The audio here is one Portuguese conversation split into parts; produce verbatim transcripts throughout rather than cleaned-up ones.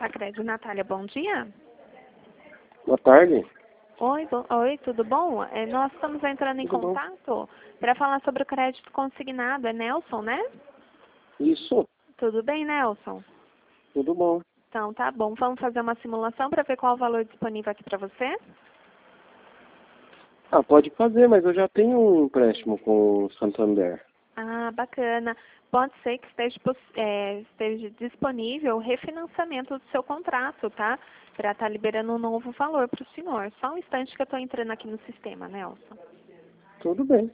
Sacred, Natália, bom dia. Boa tarde. Oi, bo... Oi, tudo bom? É, nós estamos entrando em Tudo bom? contato para falar sobre o crédito consignado. É Nelson, né? Isso, Tudo bem, Nelson? tudo bom. Então, tá bom. Vamos fazer uma simulação para ver qual o valor disponível aqui para você? Ah, pode fazer, mas eu já tenho um empréstimo com o Santander. Ah, bacana. Pode ser que esteja, poss- é, esteja disponível o refinanciamento do seu contrato, tá? Para estar liberando um novo valor para o senhor. Só um instante que eu estou entrando aqui no sistema, Nelson. Tudo bem.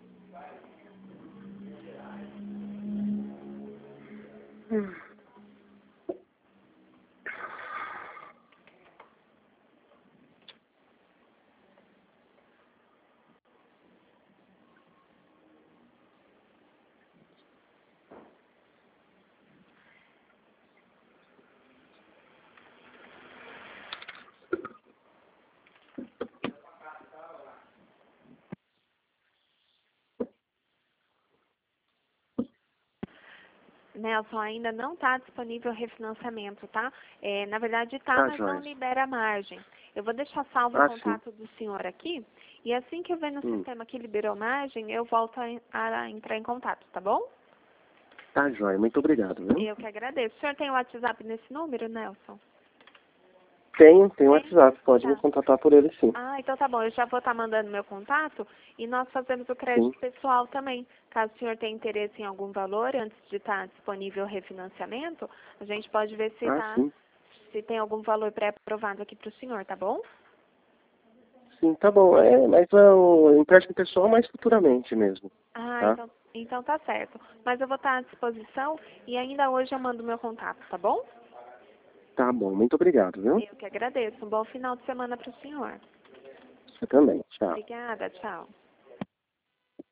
Nelson, ainda não está disponível o refinanciamento, tá? É, na verdade está, Tá, mas não joia. libera a margem. Eu vou deixar salvo o Ah, sim. contato do senhor aqui, e assim que eu ver no Hum. sistema que liberou margem, eu volto a, a entrar em contato, tá bom? Tá, joia. Muito obrigado, viu? Eu que agradeço. O senhor tem o WhatsApp nesse número, Nelson? Tenho, tenho Tem? WhatsApp. Pode me Tá. contatar por ele, sim. Ah, então tá bom. Eu já vou estar mandando meu contato e nós fazemos o crédito Sim. pessoal também. Caso o senhor tenha interesse em algum valor antes de estar disponível o refinanciamento, a gente pode ver se, Ah, tá, sim. se tem algum valor pré-aprovado aqui para o senhor, tá bom? Sim, tá bom. É, mas é o empréstimo pessoal mais futuramente mesmo. Ah, Tá? então, então tá certo. Mas eu vou estar à disposição e ainda hoje eu mando meu contato, tá bom? Tá bom. Muito obrigado, viu? Eu que agradeço. Um bom final de semana para o senhor. Você também. Tchau. Obrigada, tchau.